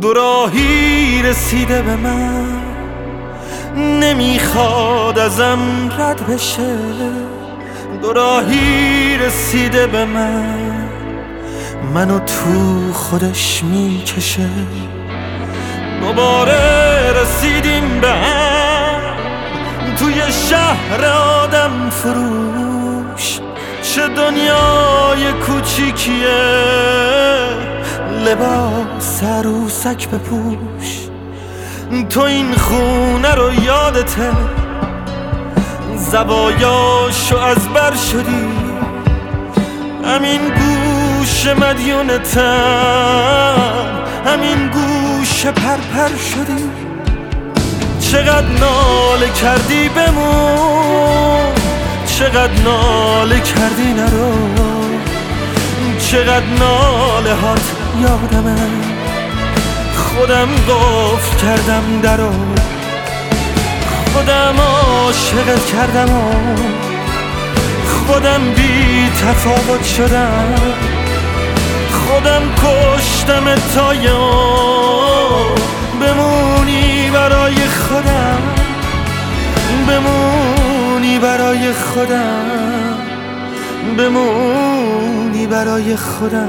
دو راهی رسیده به من، نمیخواد ازم رد بشه. دو راهی رسیده به من، منو تو خودش میکشه. دوباره رسیدیم به هم توی شهر آدم فروش. چه دنیای کوچیکیه، لباس عروسک بپوش. تو این خونه رو یادته، زوایاشو از بر شدی. همین گوش مدیونتم، همین گوش پرپر شدی. چقدر ناله کردی بمون، چقدر ناله کردی نرو. چقدر ناله هات یادمه، خودم قفل کردم درو. خودم عاشقت کردم و خودم بی تفاوت شدم. خودم کشتم تا بمونی برای خودم، بمونی برای خودم، بمونی برای خودم.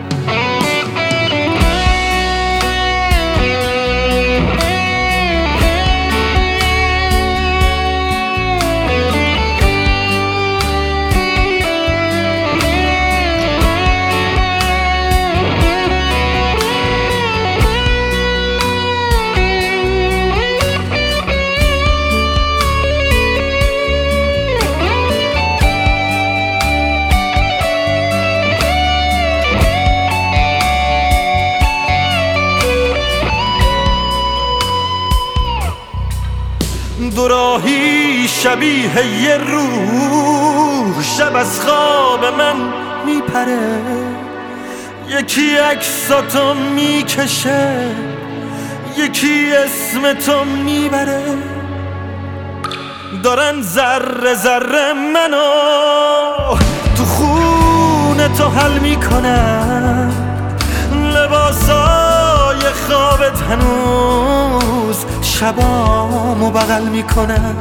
دو راهی شبیه یه روح، شب از خواب من میپره. یکی عکساتو میکشه، یکی اسم تو میبره. دارن ذره ذره منو تو خونه تو حل میکنن. لباسای خوابت هنوز شبامو بغل میکنن،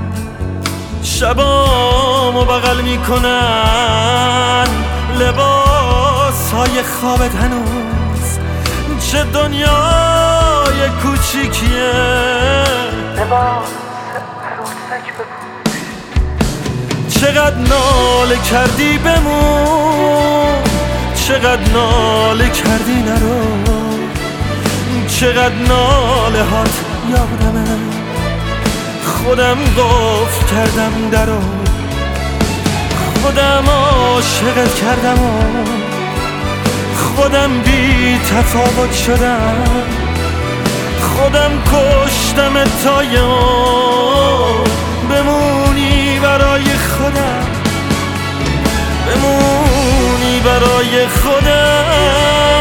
شبامو بغل میکنن. لباسای خوابت هنوز، چه دنیای کوچیکیه. لباس عروسک بپوش. چقدر ناله کردی بمون، چقدر ناله کردی نرو. چقدر ناله هات یادمه، خودم قفل کردم درو. خودم عاشقت کردم و خودم بی تفاوت شدم. خودم کشتم تا بمونی برای خودم، بمونی برای خودم.